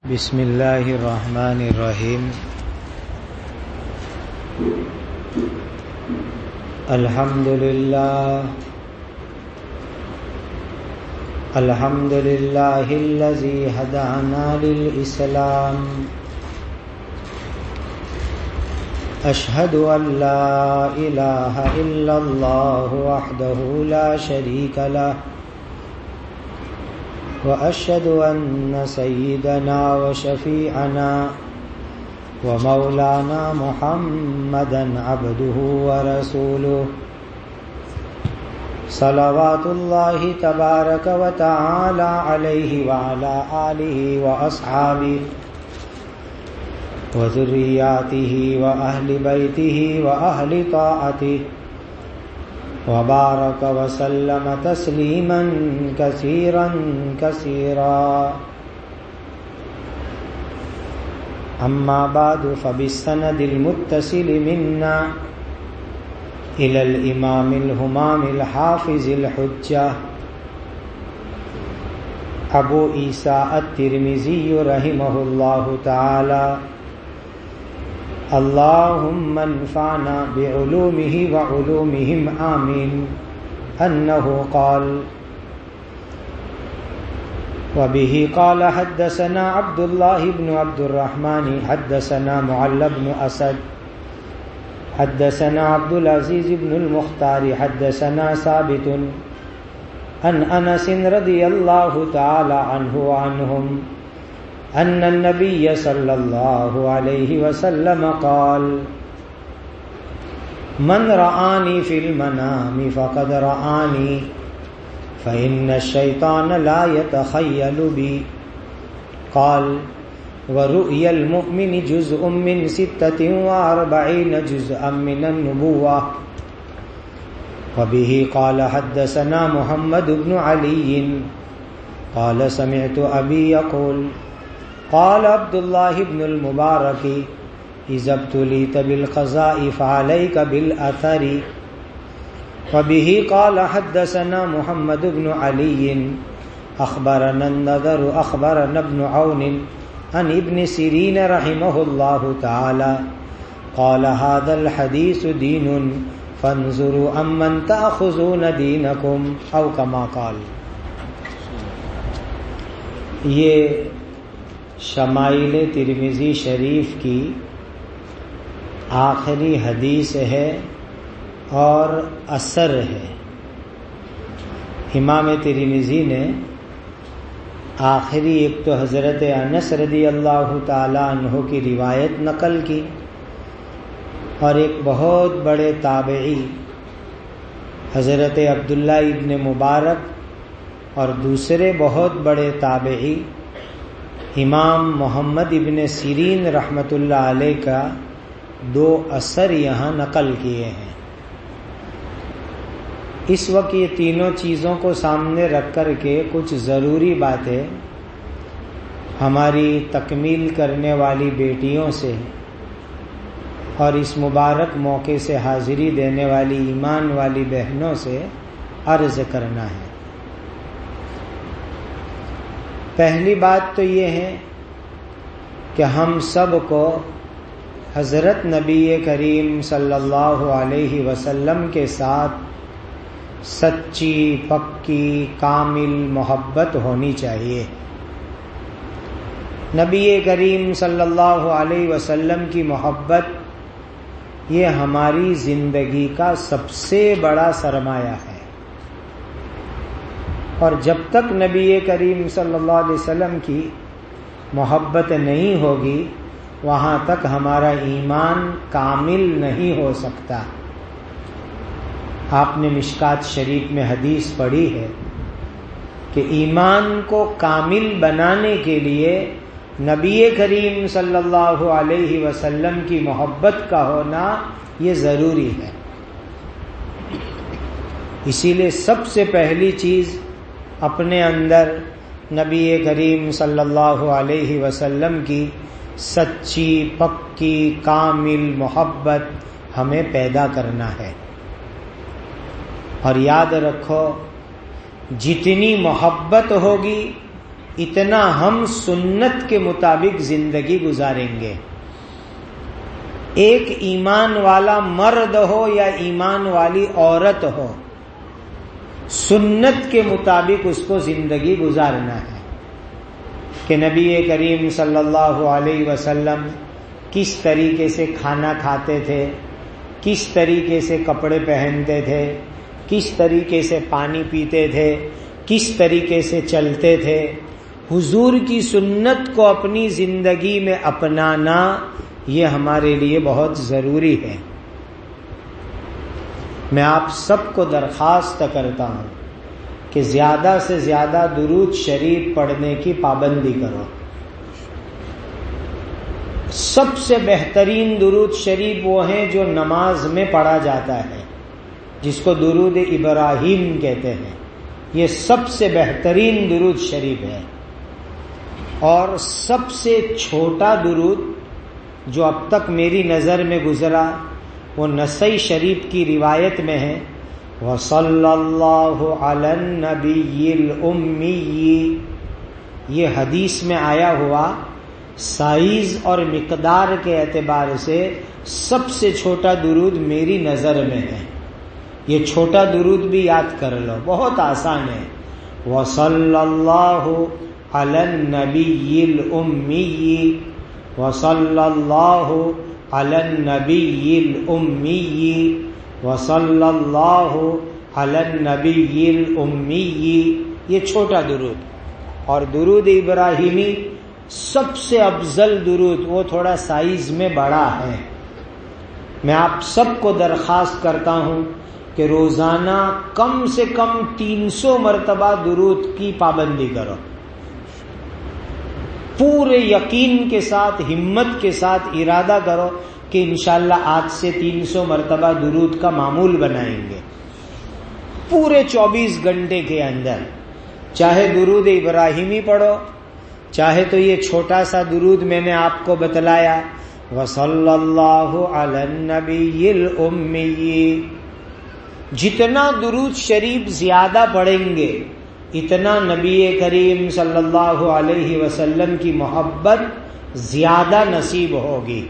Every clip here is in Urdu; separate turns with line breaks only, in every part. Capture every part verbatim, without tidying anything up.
بسم اللہ الرحمن الرحیم الحمد للہ الحمد للہ الذی ہدانا للاسلام اشہد ان لا الہ الا اللہ وحدہ لا شریک لہ وأشهد أن سيدنا وشفيعنا ومولانا محمدا عبده ورسوله صلوات الله تبارك وتعالى عليه وعلى آله وأصحابه وذرياته وأهل بيته وأهل طاعته وبارك وسلم تسليما كثيرا كثيرا أما بعد فبالسند المتصل منا إلى الإمام الهمام الحافظ الحجة أبو عيسى الترمذي رحمه الله تعالى اللهم انفعنا بعلومه وعلومهم آمين أنه قال وبه قال حدثنا عبد الله بن عبد الرحمن حدثنا معل بن أسد حدثنا عبد العزيز بن المختار حدثنا ثابت عن أنس رضي الله تعالى عنه وعنهم أن النبي صلى الله عليه وسلم قال من رآني في المنام فقد رآني فإن الشيطان لا يتخيل بي قال ورؤيا المؤمن جزء من ستة وأربعين جزءا من النبوة وبه قال حدثنا محمد بن علي قال سمعت أبي يقول قال عبد الله بن المبارك إذا ابتليت بالقضاء فعليك بالأثر وبه قال حدثنا محمد بن علي أخبرنا النذر أخبرنا ابن عون عن ابن سيرين رحمه الله تعالى قال هذا الحديث دين فانظروا أمن تأخذون دينكم أو كما قال. یہ شمائل ترمذی شریف کی آخری حدیث ہے اور اثر ہے. امام ترمذی نے آخری ایک تو حضرت انس رضی اللہ تعالی عنہ کی روایت نقل کی اور ایک بہت بڑے تابعی حضرت عبداللہ ابن مبارک اور دوسرے بہت بڑے تابعی امام محمد ابن سیرین رحمۃ اللہ علیہ کا دو اثر یہاں نقل کیے ہیں. اس وقت یہ تینوں چیزوں کو سامنے رکھ کر کے کچھ ضروری باتیں ہماری تکمیل کرنے والی بیٹیوں سے اور اس مبارک موقع سے حاضری دینے والی ایمان والی بہنوں سے عرض کرنا ہے. پہلی بات تو یہ ہے کہ ہم سب کو حضرت نبی کریم صلی اللہ علیہ وسلم کے ساتھ سچی پکی کامل محبت ہونی چاہیے. نبی کریم صلی اللہ علیہ وسلم کی محبت یہ ہماری زندگی کا سب سے بڑا سرمایہ ہے اور جب تک نبی کریم صلی اللہ علیہ وسلم کی محبت نہیں ہوگی وہاں تک ہمارا ایمان کامل نہیں ہو سکتا. آپ نے مشکات شریف میں حدیث پڑھی ہے کہ ایمان کو کامل بنانے کے لیے نبی کریم صلی اللہ علیہ وسلم کی محبت کا ہونا یہ ضروری ہے. اسی لیے سب سے پہلی چیز اپنے اندر نبی کریم صلی اللہ علیہ وسلم کی سچی پکی کامل محبت ہمیں پیدا کرنا ہے. اور یاد رکھو جتنی محبت ہوگی اتنا ہم سنت کے مطابق زندگی گزاریں گے. ایک ایمان والا مرد ہو یا ایمان والی عورت ہو، سنت کے مطابق اس کو زندگی گزارنا ہے کہ نبی کریم صلی اللہ علیہ وسلم کس طریقے سے کھانا کھاتے تھے، کس طریقے سے کپڑے پہنتے تھے، کس طریقے سے پانی پیتے تھے، کس طریقے سے چلتے تھے. حضور کی سنت کو اپنی زندگی میں اپنانا یہ ہمارے لیے بہت ضروری ہے. میں آپ سب کو درخواست کرتا ہوں کہ زیادہ سے زیادہ درود شریف پڑھنے کی پابندی کرو. سب سے بہترین درود شریف وہ ہیں جو نماز میں پڑھا جاتا ہے، جس کو درود ابراہیم کہتے ہیں. یہ سب سے بہترین درود شریف ہے. اور سب سے چھوٹا درود جو اب تک میری نظر میں گزرا وہ نسائی شریف کی روایت میں ہے، وصلی اللہ علی النبی الامی. یہ حدیث میں آیا ہوا سائز اور مقدار کے اعتبار سے سب سے چھوٹا درود میری نظر میں ہے. یہ چھوٹا درود بھی یاد کر لو، بہت آسان ہے. وصلی اللہ علی النبی الامی، وصلی اللہ علی النبی الامی، وصلی اللہ علی النبی الامی. یہ چھوٹا درود. اور درود ابراہیمی سب سے افضل درود، وہ تھوڑا سائز میں بڑا ہے. میں آپ سب کو درخواست کرتا ہوں کہ روزانہ کم سے کم تین سو مرتبہ درود کی پابندی کرو. پورے یقین کے ساتھ، ہمت کے ساتھ ارادہ کرو کہ انشاءاللہ آج سے تین سو مرتبہ درود کا معمول بنائیں گے پورے چوبیس گھنٹے کے اندر. چاہے درود ابراہیمی پڑھو، چاہے تو یہ چھوٹا سا درود میں نے آپ کو بتلایا، وصلی اللہ علی النبی الامی. جتنا درود شریف زیادہ پڑھیں گے اتنا نبی کریم صلی اللہ علیہ وسلم کی محبت زیادہ نصیب ہوگی.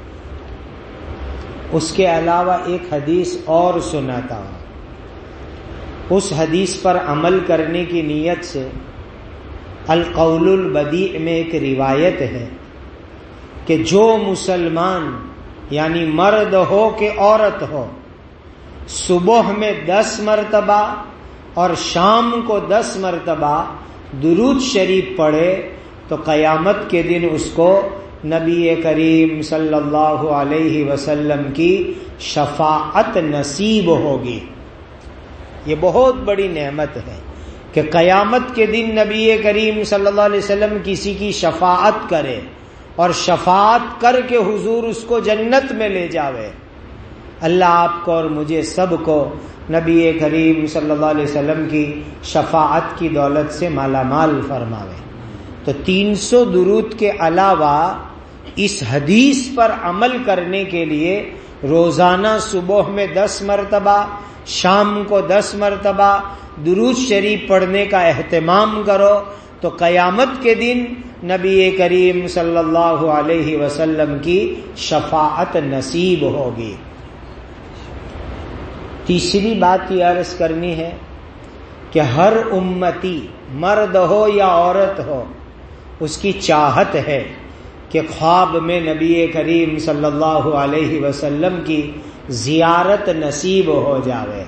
اس کے علاوہ ایک حدیث اور سناتا ہوں. اس حدیث پر عمل کرنے کی نیت سے القول البدیع میں ایک روایت ہے کہ جو مسلمان یعنی مرد ہو کہ عورت ہو صبح میں دس مرتبہ اور شام کو دس مرتبہ درود شریف پڑھے تو قیامت کے دن اس کو نبی کریم صلی اللہ علیہ وسلم کی شفاعت نصیب ہوگی. یہ بہت بڑی نعمت ہے کہ قیامت کے دن نبی کریم صلی اللہ علیہ وسلم کسی کی شفاعت کرے اور شفاعت کر کے حضور اس کو جنت میں لے جاوے. اللہ آپ کو اور مجھے سب کو نبی کریم صلی اللہ علیہ وسلم کی شفاعت کی دولت سے مالا مال فرماوے. تو تین سو درود کے علاوہ اس حدیث پر عمل کرنے کے لیے روزانہ صبح میں دس مرتبہ، شام کو دس مرتبہ درود شریف پڑھنے کا اہتمام کرو تو قیامت کے دن نبی کریم صلی اللہ علیہ وسلم کی شفاعت نصیب ہوگی. تیسری بات یہ عرض کرنی ہے کہ ہر امتی مرد ہو یا عورت ہو اس کی چاہت ہے کہ خواب میں نبی کریم صلی اللہ علیہ وسلم کی زیارت نصیب ہو جاوے.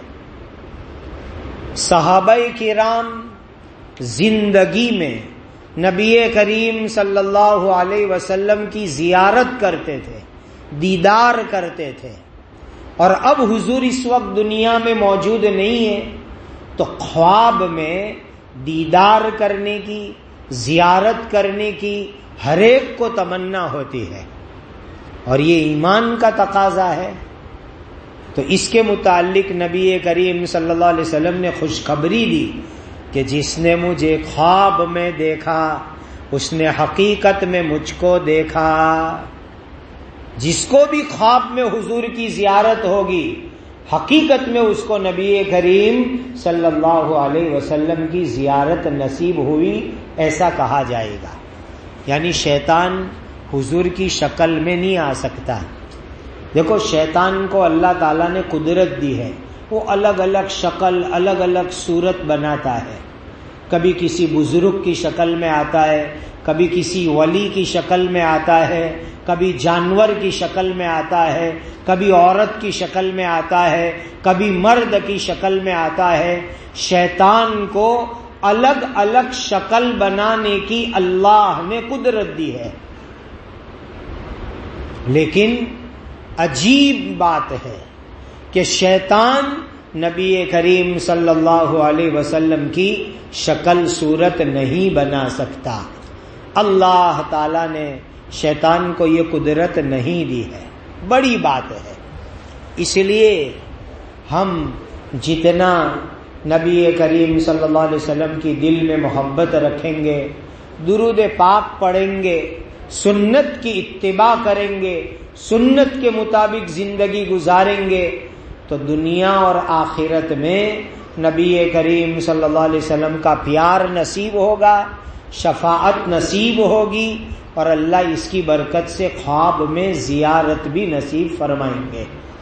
صحابہ کرام زندگی میں نبی کریم صلی اللہ علیہ وسلم کی زیارت کرتے تھے، دیدار کرتے تھے. اور اب حضور اس وقت دنیا میں موجود نہیں ہے تو خواب میں دیدار کرنے کی، زیارت کرنے کی ہر ایک کو تمنا ہوتی ہے اور یہ ایمان کا تقاضا ہے. تو اس کے متعلق نبی کریم صلی اللہ علیہ وسلم نے خوشخبری دی کہ جس نے مجھے خواب میں دیکھا اس نے حقیقت میں مجھ کو دیکھا. جس کو بھی خواب میں حضور کی زیارت ہوگی حقیقت میں اس کو نبی کریم صلی اللہ علیہ وسلم کی زیارت نصیب ہوئی ایسا کہا جائے گا. یعنی شیطان حضور کی شکل میں نہیں آ سکتا. دیکھو شیطان کو اللہ تعالیٰ نے قدرت دی ہے، وہ الگ الگ شکل الگ الگ صورت بناتا ہے. کبھی کسی بزرگ کی شکل میں آتا ہے، کبھی کسی ولی کی شکل میں آتا ہے، کبھی جانور کی شکل میں آتا ہے، کبھی عورت کی شکل میں آتا ہے، کبھی مرد کی شکل میں آتا ہے. شیطان کو الگ الگ شکل بنانے کی اللہ نے قدرت دی ہے. لیکن عجیب بات ہے کہ شیطان نبی کریم صلی اللہ علیہ وسلم کی شکل صورت نہیں بنا سکتا. اللہ تعالیٰ نے شیطان کو یہ قدرت نہیں دی ہے. بڑی بات ہے. اس لیے ہم جتنا نبی کریم صلی اللہ علیہ وسلم کی دل میں محبت رکھیں گے، درود پاک پڑھیں گے، سنت کی اتباع کریں گے، سنت کے مطابق زندگی گزاریں گے، تو دنیا اور آخرت میں نبی کریم صلی اللہ علیہ وسلم کا پیار نصیب ہوگا، شفاعت نصیب ہوگی، اور اللہ اس کی برکت سے خواب میں زیارت بھی نصیب فرمائیں گے.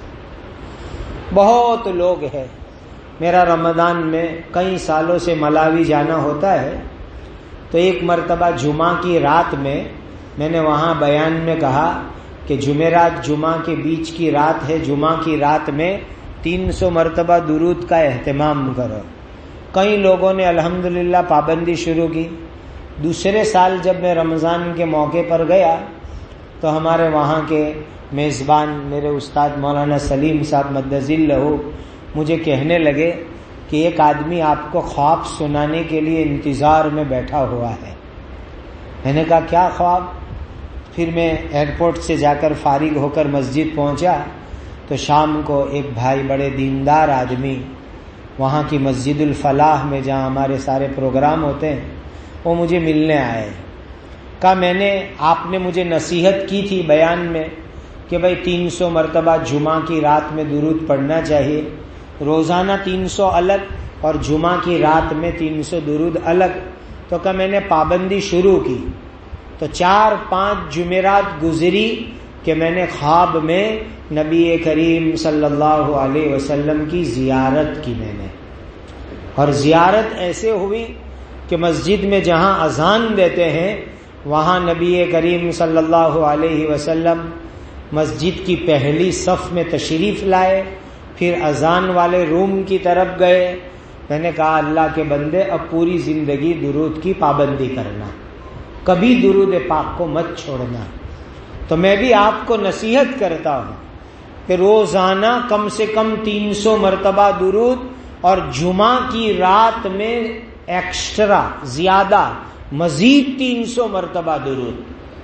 بہت لوگ ہیں. میرا رمضان میں کئی سالوں سے ملاوی جانا ہوتا ہے، تو ایک مرتبہ جمعہ کی رات میں میں نے وہاں بیان میں کہا کہ جمعرات جمعہ کے بیچ کی رات ہے، جمعہ کی رات میں تین سو مرتبہ درود کا اہتمام کرو. کئی لوگوں نے الحمدللہ پابندی شروع کی. دوسرے سال جب میں رمضان کے موقع پر گیا تو ہمارے وہاں کے میزبان میرے استاد مولانا سلیم صاحب مدذل لہو مجھے کہنے لگے کہ ایک آدمی آپ کو خواب سنانے کے لیے انتظار میں بیٹھا ہوا ہے. میں نے کہا کیا خواب؟ پھر میں ایئرپورٹ سے جا کر فارغ ہو کر مسجد پہنچا تو شام کو ایک بھائی بڑے دیندار آدمی وہاں کی مسجد الفلاح میں جہاں ہمارے سارے پروگرام ہوتے ہیں وہ مجھے ملنے آئے. کہا میں نے آپ نے مجھے نصیحت کی تھی بیان میں کہ بھائی تین سو مرتبہ جمعہ کی رات میں درود پڑھنا چاہیے، روزانہ تین سو الگ اور جمعہ کی رات میں تین سو درود الگ. تو کہا میں نے پابندی شروع کی تو چار پانچ جمعرات گزری کہ میں نے خواب میں نبی کریم صلی اللہ علیہ وسلم کی زیارت کی. میں نے اور زیارت ایسے ہوئی کہ مسجد میں جہاں اذان دیتے ہیں وہاں نبی کریم صلی اللہ علیہ وسلم مسجد کی پہلی صف میں تشریف لائے، پھر اذان والے روم کی طرف گئے. میں نے کہا اللہ کے بندے اب پوری زندگی درود کی پابندی کرنا، کبھی درود پاک کو مت چھوڑنا. تو میں بھی آپ کو نصیحت کرتا ہوں کہ روزانہ کم سے کم تین سو مرتبہ درود اور جمعہ کی رات میں ایکسٹرا زیادہ مزید تین سو مرتبہ درود،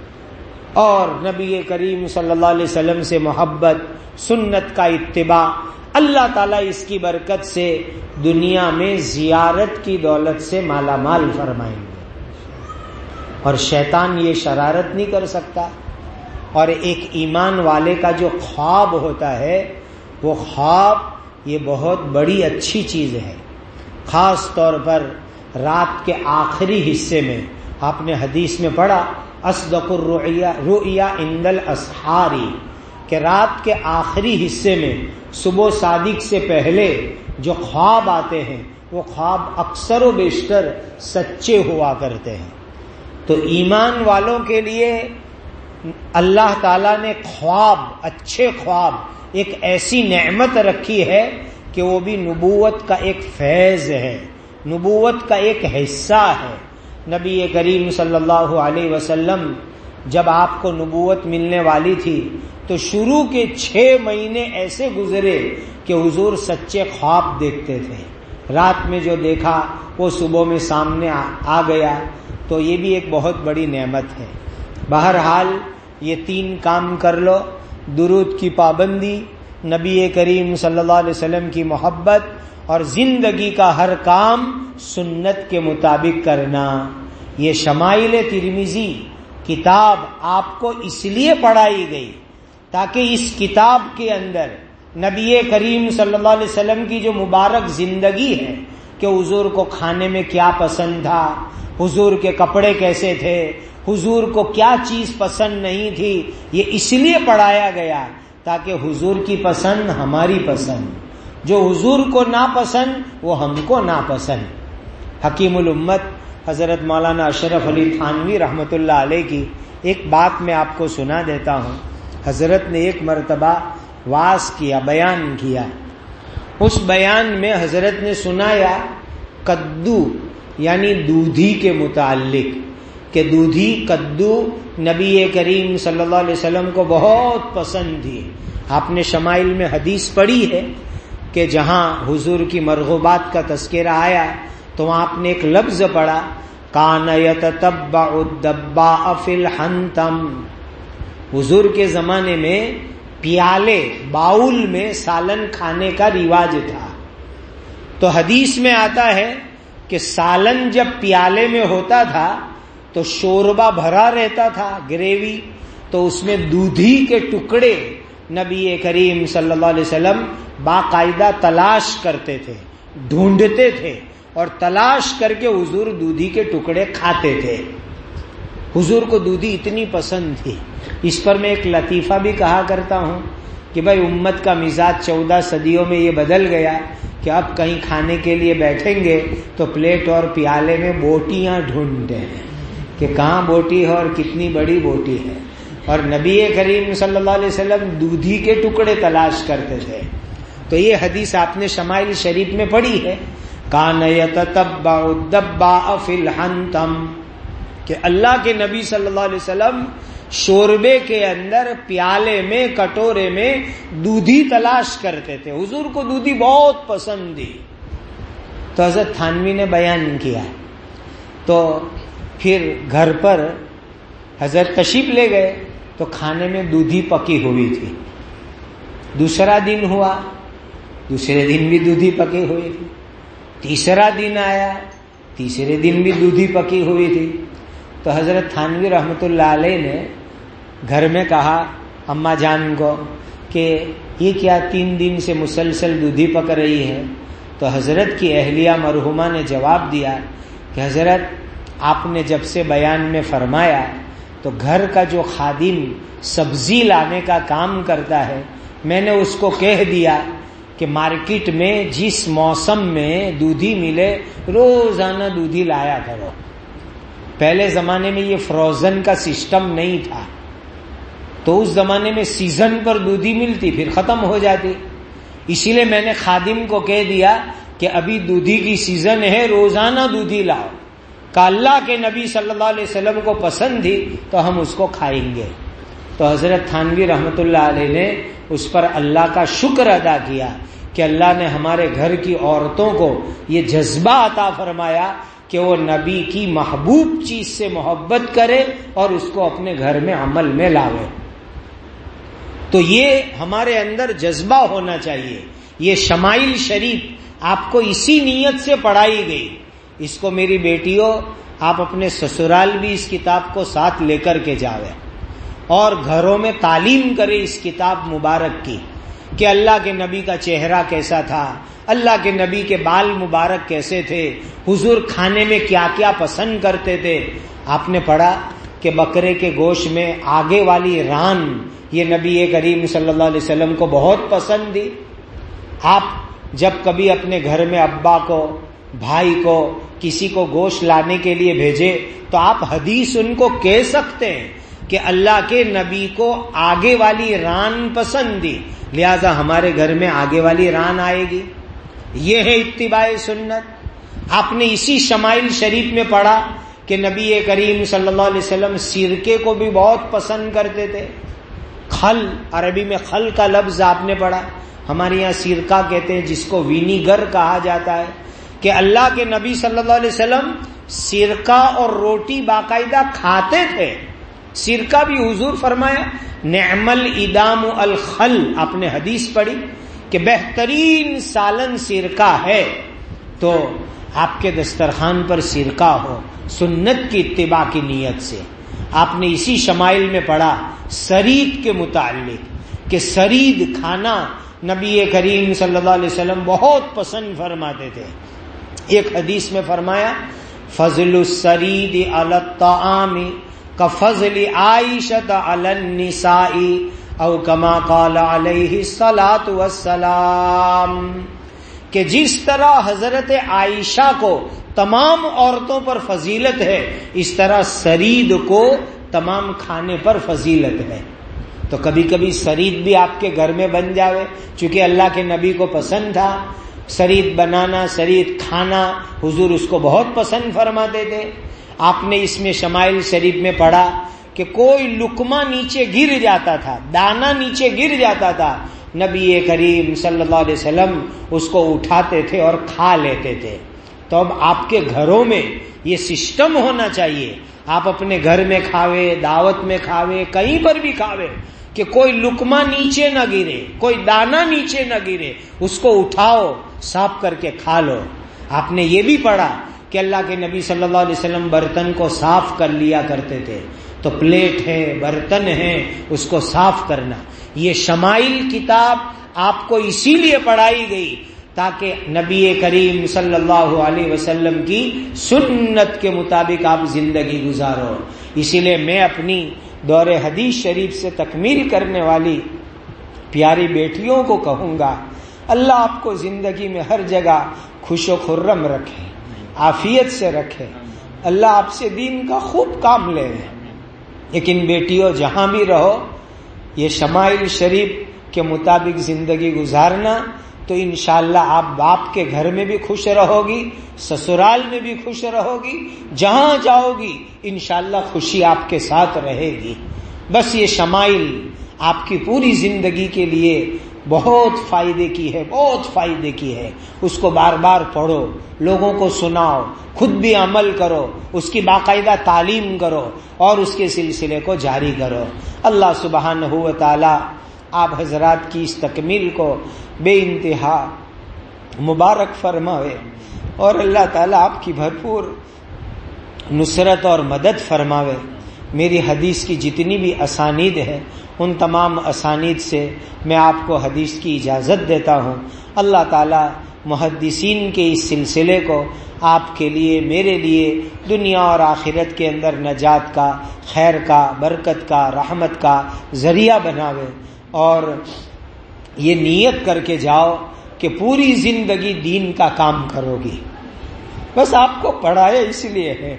اور نبی کریم صلی اللہ علیہ وسلم سے محبت، سنت کا اتباع. اللہ تعالیٰ اس کی برکت سے دنیا میں زیارت کی دولت سے مالا مال فرمائیں گے، اور شیطان یہ شرارت نہیں کر سکتا. اور ایک ایمان والے کا جو خواب ہوتا ہے وہ خواب یہ بہت بڑی اچھی چیز ہے. خاص طور پر رات کے آخری حصے میں آپ نے حدیث میں پڑھا اصدق الرؤیا رؤیا عند الاسحار، کہ رات کے آخری حصے میں صبح صادق سے پہلے جو خواب آتے ہیں وہ خواب اکثر و بیشتر سچے ہوا کرتے ہیں. تو ایمان والوں کے لیے اللہ تعالیٰ نے خواب، اچھے خواب، ایک ایسی نعمت رکھی ہے کہ وہ بھی نبوت کا ایک فیض ہے، نبوت کا ایک حصہ ہے. نبی کریم صلی اللہ علیہ وسلم جب آپ کو نبوت ملنے والی تھی تو شروع کے چھ مہینے ایسے گزرے کہ حضور سچے خواب دیکھتے تھے. رات میں جو دیکھا وہ صبح میں سامنے آ گیا. تو یہ بھی ایک بہت بڑی نعمت ہے. بہرحال یہ تین کام کر لو: درود کی پابندی، نبی کریم صلی اللہ علیہ وسلم کی محبت، اور زندگی کا ہر کام سنت کے مطابق کرنا. یہ شمائل ترمذی کتاب آپ کو اس لیے پڑھائی گئی تاکہ اس کتاب کے اندر نبی کریم صلی اللہ علیہ وسلم کی جو مبارک زندگی ہے کہ حضور کو کھانے میں کیا پسند تھا، حضور کے کپڑے کیسے تھے، حضور کو کیا چیز پسند نہیں تھی، یہ اس لیے پڑھایا گیا تاکہ حضور کی پسند ہماری پسند، جو حضور کو ناپسند وہ ہم کو ناپسند۔ حکیم الامت حضرت مولانا اشرف علی تھانوی رحمۃ اللہ علیہ کی ایک بات میں آپ کو سنا دیتا ہوں۔ حضرت نے ایک مرتبہ واعظ کیا، بیان کیا، اس بیان میں حضرت نے سنایا کدو یعنی دودھی کے متعلق کہ دودھی کدو نبی کریم صلی اللہ علیہ وسلم کو بہت پسند تھی۔ آپ نے شمائل میں حدیث پڑھی ہے کہ جہاں حضور کی مرغوبات کا تذکرہ آیا تو وہاں آپ نے ایک لفظ پڑھا، کان یتتبع الدباء فی الحنتم۔ حضور کے زمانے میں پیالے باؤل میں سالن کھانے کا رواج تھا، تو حدیث میں آتا ہے کہ سالن جب پیالے میں ہوتا تھا تو شوربہ بھرا رہتا تھا، گریوی، تو اس میں دودھی کے ٹکڑے نبی کریم صلی اللہ علیہ وسلم باقاعدہ تلاش کرتے تھے، ڈھونڈتے تھے اور تلاش کر کے حضور دودھی کے ٹکڑے کھاتے تھے۔ حضور کو دودھی اتنی پسند تھی۔ اس پر میں ایک لطیفہ بھی کہا کرتا ہوں کہ بھائی امت کا مزاج چودہ صدیوں میں یہ بدل گیا کہ اب کہیں کھانے کے لیے بیٹھیں گے تو پلیٹ اور پیالے میں بوٹیاں ڈھونڈتے ہیں کہ کہاں بوٹی ہے اور کتنی بڑی بوٹی ہے، اور نبی کریم صلی اللہ علیہ وسلم دودھی کے ٹکڑے تلاش کرتے تھے۔ تو یہ حدیث آپ نے شمائل شریف میں پڑھی ہے، کان یتتبع الدباء فی الحنتم، کہ اللہ کے نبی صلی اللہ علیہ وسلم شوربے کے اندر پیالے میں کٹورے میں دودھی تلاش کرتے تھے، حضور کو دودھی بہت پسند تھی۔ تو حضرت تھانوی نے بیان کیا، تو پھر گھر پر حضرت تشریف لے گئے تو کھانے میں دودھی پکی ہوئی تھی۔ دوسرا دن ہوا، دوسرے دن بھی دودھی پکی ہوئی تھی، تیسرا دن آیا، تیسرے دن بھی دودھی پکی ہوئی تھی۔ تو حضرت تھانوی رحمۃ اللہ علیہ نے گھر میں کہا اماں جان کو کہ یہ کیا تین دن سے مسلسل دودھی پک رہی ہے؟ تو حضرت کی اہلیہ مرحومہ نے جواب دیا کہ حضرت آپ نے جب سے بیان میں فرمایا تو گھر کا جو خادم سبزی لانے کا کام کرتا ہے میں نے اس کو کہہ دیا کہ مارکیٹ میں جس موسم میں دودھی ملے روزانہ دودھی لایا کرو۔ پہلے زمانے میں یہ فروزن کا سسٹم نہیں تھا، تو اس زمانے میں سیزن پر دودھی ملتی پھر ختم ہو جاتی، اسی لیے میں نے خادم کو کہہ دیا کہ ابھی دودھی کی سیزن ہے، روزانہ دودھی لاؤ۔ کہ اللہ کے نبی صلی اللہ علیہ وسلم کو پسند تھی تو ہم اس کو کھائیں گے۔ تو حضرت تھانوی رحمۃ اللہ علیہ نے اس پر اللہ کا شکر ادا کیا کہ اللہ نے ہمارے گھر کی عورتوں کو یہ جذبہ عطا فرمایا کہ وہ نبی کی محبوب چیز سے محبت کرے اور اس کو اپنے گھر میں عمل میں لاوے۔ تو یہ ہمارے اندر جذبہ ہونا چاہیے۔ یہ شمائل شریف آپ کو اسی نیت سے پڑھائی گئی۔ اس کو میری بیٹیوں آپ اپنے سسرال بھی اس کتاب کو ساتھ لے کر کے جاوے اور گھروں میں تعلیم کرے اس کتاب مبارک کی کہ اللہ کے نبی کا چہرہ کیسا تھا، اللہ کے نبی کے بال مبارک کیسے تھے، حضور کھانے میں کیا کیا پسند کرتے تھے۔ آپ نے پڑھا کہ بکرے کے گوشت میں آگے والی ران یہ نبی کریم صلی اللہ علیہ وسلم کو بہت پسند تھی۔ آپ جب کبھی اپنے گھر میں ابا کو، بھائی کو، کسی کو گوشت لانے کے لیے بھیجے تو آپ حدیث ان کو کہہ سکتے ہیں کہ اللہ کے نبی کو آگے والی ران پسند تھی، لہذا ہمارے گھر میں آگے والی ران آئے گی۔ یہ ہے اتباع سنت۔ آپ نے اسی شمائل شریف میں پڑھا کہ نبی کریم صلی اللہ علیہ وسلم سرکے کو بھی بہت پسند کرتے تھے۔ خل، عربی میں خل کا لفظ آپ نے پڑھا، ہمارے یہاں سرکہ کہتے ہیں جس کو وینیگر کہا جاتا ہے، کہ اللہ کے نبی صلی اللہ علیہ وسلم سرکہ اور روٹی باقاعدہ کھاتے تھے۔ سرکہ بھی حضور فرمایا نعم الادام الخل، آپ نے حدیث پڑھی کہ بہترین سالن سرکہ ہے، تو آپ کے دسترخوان پر سرکہ ہو سنت کی اتباع کی نیت سے۔ آپ نے اسی شمائل میں پڑھا سرید کے متعلق کہ سرید کھانا نبی کریم صلی اللہ علیہ وسلم بہت پسند فرماتے تھے۔ ایک حدیث میں فرمایا فضل السرید علی الطعام کفضل عائشۃ علی النساء او کما قال علیہ الصلاۃ والسلام، کہ جس طرح حضرت عائشہ کو تمام عورتوں پر فضیلت ہے اس طرح سرید کو تمام کھانے پر فضیلت ہے۔ تو کبھی کبھی سرید بھی آپ کے گھر میں بن جاوے، چونکہ اللہ کے نبی کو پسند تھا سرید بنانا، سرید کھانا، حضور اس کو بہت پسند فرماتے تھے۔ آپ نے اس میں شمائل شریف میں پڑھا کہ کوئی لقمہ نیچے گر جاتا تھا، دانا نیچے گر جاتا تھا، نبی کریم صلی اللہ علیہ وسلم اس کو اٹھاتے تھے اور کھا لیتے تھے۔ تو اب آپ کے گھروں میں یہ سسٹم ہونا چاہیے، آپ اپنے گھر میں کھاوے، دعوت میں کھاوے، کہیں پر بھی کھاوے، کہ کوئی لقمہ نیچے نہ گرے، کوئی دانا نیچے نہ گرے، اس کو اٹھاؤ، صاف کر کے کھا لو۔ آپ نے یہ بھی پڑھا کہ اللہ کے نبی صلی اللہ علیہ وسلم برتن کو صاف کر لیا کرتے تھے، تو پلیٹ ہے، برتن ہے، اس کو صاف کرنا۔ یہ شمائل کتاب آپ کو اسی لیے پڑھائی گئی تاکہ نبی کریم صلی اللہ علیہ وسلم کی سنت کے مطابق آپ زندگی گزارو۔ اسی لیے میں اپنی دور حدیث شریف سے تکمیل کرنے والی پیاری بیٹیوں کو کہوں گا، اللہ آپ کو زندگی میں ہر جگہ خوش و خرم رکھے، عافیت سے رکھے، اللہ آپ سے دین کا خوب کام لے۔ لیکن بیٹیوں جہاں بھی رہو یہ شمائل شریف کے مطابق زندگی گزارنا، تو انشاءاللہ آپ باپ کے گھر میں بھی خوش رہو گی، سسرال میں بھی خوش رہو گی، جہاں جاؤ گی انشاءاللہ خوشی آپ کے ساتھ رہے گی۔ بس یہ شمائل آپ کی پوری زندگی کے لیے بہت فائدے کی ہے، بہت فائدے کی ہے۔ اس کو بار بار پڑھو، لوگوں کو سناؤ، خود بھی عمل کرو، اس کی باقاعدہ تعلیم کرو اور اس کے سلسلے کو جاری کرو۔ اللہ سبحانہ و تعالی آپ حضرات کی اس تکمیل کو بے انتہا مبارک فرماوے، اور اللہ تعالیٰ آپ کی بھرپور نصرت اور مدد فرماوے۔ میری حدیث کی جتنی بھی اسانید ہے ان تمام اسانید سے میں آپ کو حدیث کی اجازت دیتا ہوں۔ اللہ تعالیٰ محدثین کے اس سلسلے کو آپ کے لیے، میرے لیے دنیا اور آخرت کے اندر نجات کا، خیر کا، برکت کا، رحمت کا ذریعہ بناوے، اور یہ نیت کر کے جاؤ کہ پوری زندگی دین کا کام کرو گی۔ بس آپ کو پڑھایا اس لیے ہے،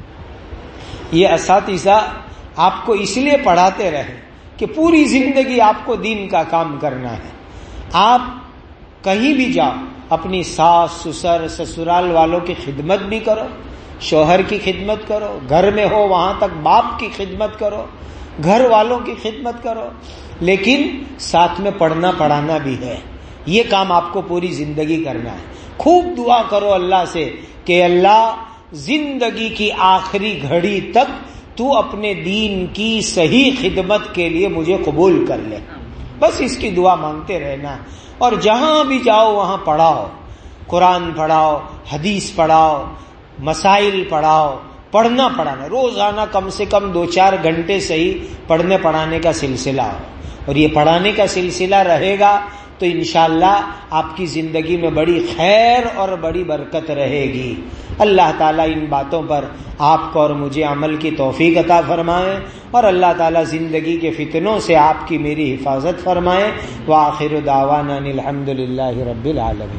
یہ اساتذہ آپ کو اس لیے پڑھاتے رہے کہ پوری زندگی آپ کو دین کا کام کرنا ہے۔ آپ کہیں بھی جاؤ اپنی ساس، سسر، سسرال والوں کی خدمت بھی کرو، شوہر کی خدمت کرو، گھر میں ہو وہاں تک باپ کی خدمت کرو، گھر والوں کی خدمت کرو، لیکن ساتھ میں پڑھنا پڑھانا بھی ہے۔ یہ کام آپ کو پوری زندگی کرنا ہے۔ خوب دعا کرو اللہ سے کہ اللہ زندگی کی آخری گھڑی تک تو اپنے دین کی صحیح خدمت کے لیے مجھے قبول کر لے۔ بس اس کی دعا مانگتے رہنا، اور جہاں بھی جاؤ وہاں پڑھاؤ، قرآن پڑھاؤ، حدیث پڑھاؤ، مسائل پڑھاؤ، پڑھنا پڑھانا، روزانہ کم سے کم دو چار گھنٹے سے ہی پڑھنے پڑھانے کا سلسلہ ہو، اور یہ پڑھانے کا سلسلہ رہے گا تو انشاءاللہ آپ کی زندگی میں بڑی خیر اور بڑی برکت رہے گی۔ اللہ تعالیٰ ان باتوں پر آپ کو اور مجھے عمل کی توفیق عطا فرمائے، اور اللہ تعالیٰ زندگی کے فتنوں سے آپ کی میری حفاظت فرمائے۔ وآخر دعوانا الحمد للہ رب العالمین۔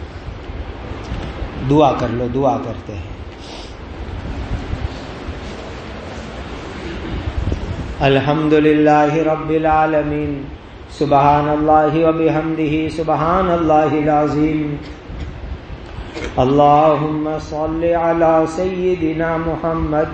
دعا کر لو، دعا کرتے ہیں۔ الحمد للہ رب العالمین، سبحان اللہ وبحمدہ، سبحان اللہ العظیم۔ اللہم صل علی سیدنا محمد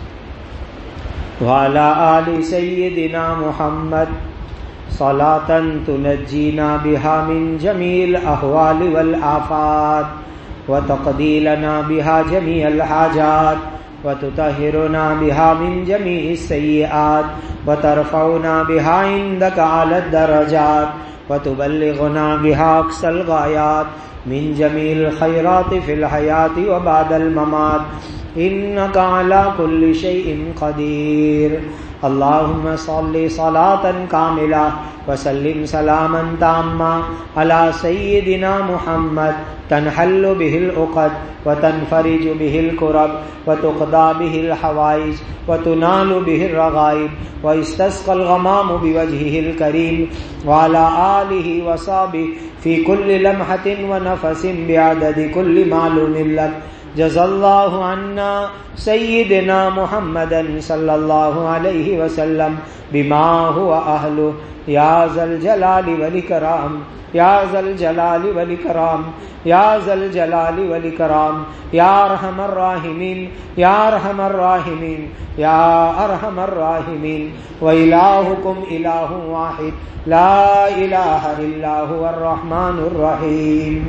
وعلی آل سیدنا محمد صلاۃ تنجینا بہا من جمیع الاحوال والآفات وتقضی لنا بہا جمیع الحاجات وتطہرنا بها من جميع السيئات وترفعنا بها عندك على الدرجات وتبلغنا بها أقصى الغايات من جميع الخيرات في الحياة وبعد الممات إنك على كل شيء قدير۔ اللهم صل صلاة كاملة وسلم سلاما تاما على سيدنا محمد تنحل به العقد وتنفرج به الكرب وتقضى به الحوائج وتنال به الرغائب ويستسقى الغمام بوجهه الكريم وعلى آله وصحبه في كل لمحة ونفس بعدد كل معلوم لك. جزا الله عنا سيدنا محمدا صلى الله عليه وسلم بما هو أهله يا ذا الجلال والإكرام يا ذا الجلال والإكرام يا ذا الجلال والإكرام يا أرحم الراحمين يا أرحم الراحمين يا أرحم الراحمين. وإلهكم إله واحد لا إله إلا هو الرحمن الرحيم.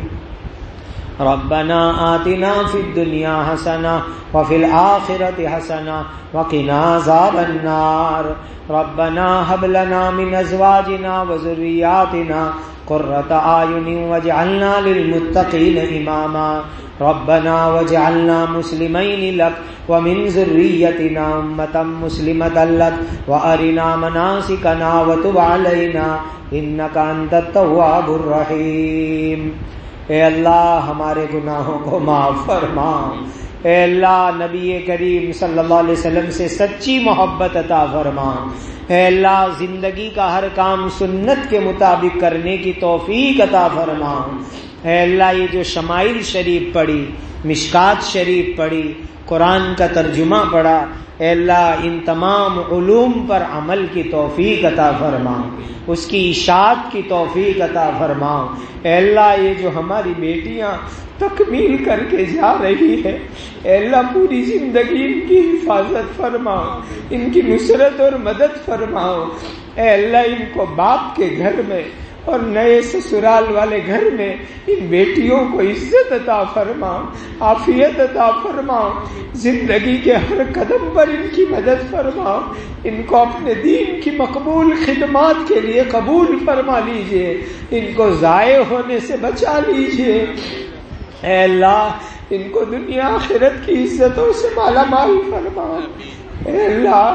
ربنا آتنا في الدنيا حسنة وفي الآخرة حسنة وقنا عذاب النار. ربنا هب لنا من أزواجنا وذرياتنا قرة أعين واجعلنا للمتقين إماما. ربنا واجعلنا مسلمين لك ومن ذريتنا أمة مسلمة لك وأرنا مناسكنا وتب علينا إنك أنت التواب الرحيم. اے اللہ ہمارے گناہوں کو معاف فرما. اے اللہ نبی کریم صلی اللہ علیہ وسلم سے سچی محبت عطا فرما. اے اللہ زندگی کا ہر کام سنت کے مطابق کرنے کی توفیق عطا فرما. اے اللہ یہ جو شمائل شریف پڑھی، مشکات شریف پڑھی، قرآن کا ترجمہ پڑھا، اے اللہ ان تمام علوم پر عمل کی توفیق عطا فرما، اس کی اشاعت کی توفیق عطا فرما. اے اللہ یہ جو ہماری بیٹیاں تکمیل کر کے جا رہی ہے، اے اللہ پوری زندگی ان کی حفاظت فرماؤ، ان کی نصرت اور مدد فرماؤ. اے اللہ ان کو باپ کے گھر میں اور نئے سسرال والے گھر میں ان بیٹیوں کو عزت عطا فرما، عافیت عطا فرما، زندگی کے ہر قدم پر ان کی مدد فرما. ان کو اپنے دین کی مقبول خدمات کے لیے قبول فرما لیجئے، ان کو ضائع ہونے سے بچا لیجئے. اے اللہ ان کو دنیا آخرت کی عزتوں سے مالا مال فرما. اے اللہ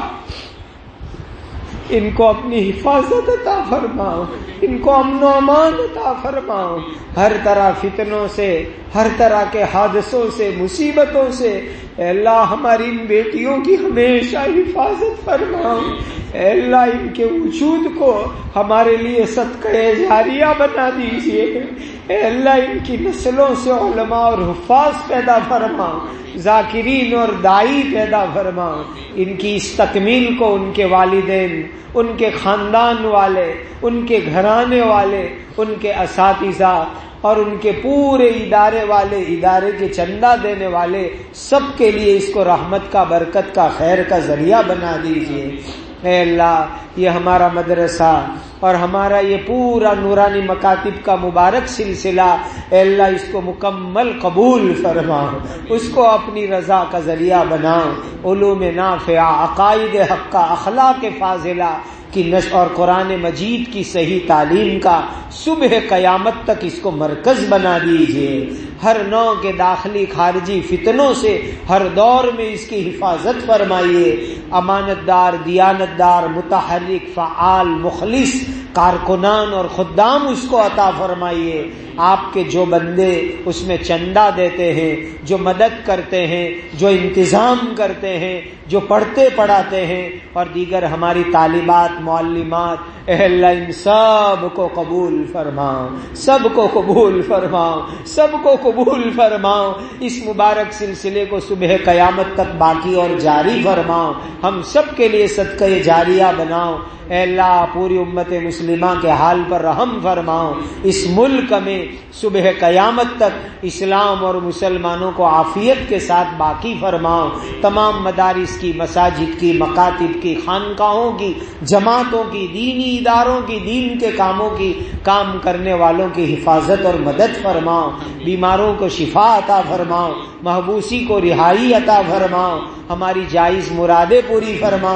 ان کو اپنی حفاظت عطا فرماؤ، ان کو امن و امان عطا فرماؤ، ہر طرح فتنوں سے، ہر طرح کے حادثوں سے، مصیبتوں سے. اے اللہ ہماری ان بیٹیوں کی ہمیشہ حفاظت فرماؤ. اے اللہ ان کے وجود کو ہمارے لیے صدقہ جاریہ بنا دیجیے. اے اللہ ان کی نسلوں سے علماء اور حفاظ پیدا فرماؤ، ذاکرین اور داعی پیدا فرماؤ. ان کی اس تکمیل کو ان کے والدین، ان کے خاندان والے، ان کے گھرانے والے، ان کے اساتذہ اور ان کے پورے ادارے والے، ادارے کے چندہ دینے والے سب کے لیے اس کو رحمت کا، برکت کا، خیر کا ذریعہ بنا دیجیے. اے اللہ یہ ہمارا مدرسہ اور ہمارا یہ پورا نورانی مکاتب کا مبارک سلسلہ، اے اللہ اس کو مکمل قبول فرماؤ، اس کو اپنی رضا کا ذریعہ بناؤ. علوم نافعہ، عقائد حقہ، اخلاق فاضلہ کی نشر اور قرآن مجید کی صحیح تعلیم کا صبح قیامت تک اس کو مرکز بنا دیجیے. ہر نوع کے داخلی خارجی فتنوں سے ہر دور میں اس کی حفاظت فرمائیے. امانت دار، دیانت دار، متحرک، فعال، مخلص کارکنان اور خدام اس کو عطا فرمائیے. آپ کے جو بندے اس میں چندہ دیتے ہیں، جو مدد کرتے ہیں، جو انتظام کرتے ہیں، جو پڑھتے پڑھاتے ہیں اور دیگر ہماری طالبات، معلمات، اے اللہ ان سب کو قبول فرماؤ، سب کو قبول فرماؤ، سب کو قبول فرماؤ. اس مبارک سلسلے کو صبح قیامت تک باقی اور جاری فرماؤ، ہم سب کے لیے صدقہ جاریہ بناؤ. اے اللہ پوری امت مسلمہ کے حال پر رحم فرماؤ. اس ملک میں صبح قیامت تک اسلام اور مسلمانوں کو عافیت کے ساتھ باقی فرماؤ. تمام مدارس کی، مساجد کی، مکاتب کی، خانقاہوں کی، جماعتوں کی، دینی اداروں کی، دین کے کاموں کی کام کرنے والوں کی حفاظت اور مدد فرماؤ. بیماروں کو شفا عطا فرماؤ، محبوسی کو رہائی عطا فرماؤ، ہماری جائز مرادیں پوری فرماؤ.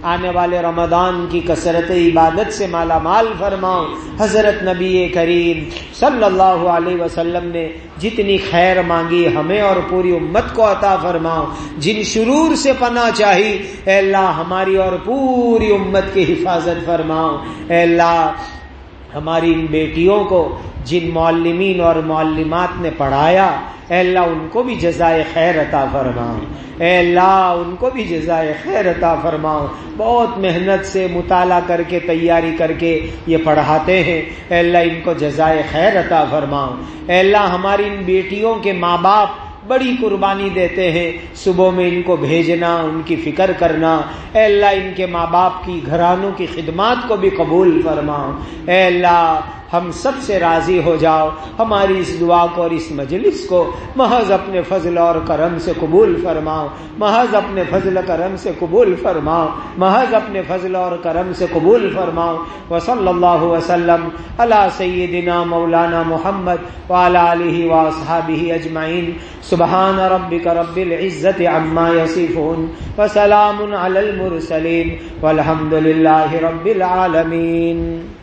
آنے والے رمضان کی کثرت عبادت سے مالا مال فرماؤ۔ حضرت نبی کریم صلی اللہ علیہ وسلم نے جتنی خیر مانگی ہمیں اور پوری امت کو عطا فرماؤ۔ جن شرور سے پناہ چاہی اے اللہ ہماری اور پوری امت کی حفاظت فرماؤ۔ اے اللہ ہماری ان بیٹیوں کو جن معلمین اور معلمات نے پڑھایا اے اللہ ان کو بھی جزائے خیر عطا فرماؤ۔ اے اللہ ان کو بھی جزائے خیر عطا فرماؤ۔ بہت محنت سے مطالعہ کر کے تیاری کر کے یہ پڑھاتے ہیں، اے اللہ ان کو جزائے خیر عطا فرماؤ۔ اے اللہ ہماری ان بیٹیوں کے ماں باپ بڑی قربانی دیتے ہیں، صبح میں ان کو بھیجنا، ان کی فکر کرنا، اے اللہ ان کے ماں باپ کی گھرانوں کی خدمات کو بھی قبول فرماؤ۔ اے اللہ ہم سب سے راضی ہو جاؤ، ہماری اس دعا کو اور اس مجلس کو محض اپنے فضل اور کرم سے قبول فرماؤ، محض اپنے فضل کرم سے قبول فرماؤ، محض اپنے فضل اور کرم سے قبول فرماؤ۔ وصلی اللہ وسلم علی سیدنا مولانا محمد وعلی آلہ واصحابہ اجمعین۔ سبحان ربک رب العزت عما یصفون وسلام علی المرسلین والحمد للہ رب العالمین۔